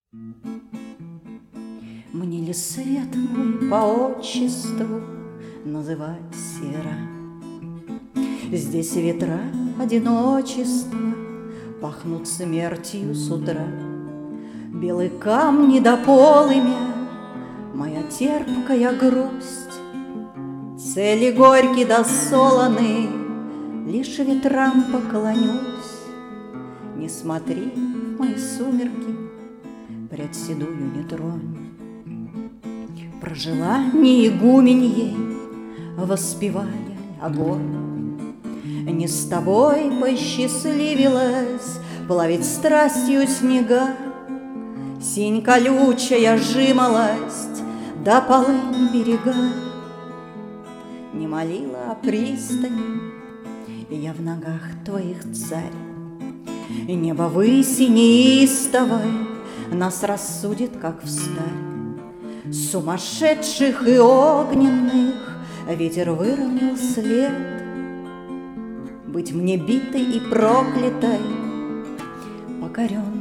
Мне ли свет мой по отчеству называть сера? Здесь ветра одиночества пахнут смертью с утра. Белые камни до полымя, моя терпкая грусть. Цели горькие да солоны, лишь ветрам поклонюсь. Не смотри в мои сумерки, прядь седую не тронь. Прожила не игуменьей, воспевая огонь. Не с тобой посчастливилась плавить страстью снега. Синь колючая жимолость да полынь берега. Не молила о пристани, и я в ногах твоих царь. И небо выси неистовой нас рассудит, как встарь. Сумасшедших и огненных ветер выровнял след. Быть мне битой и проклятой, покоренной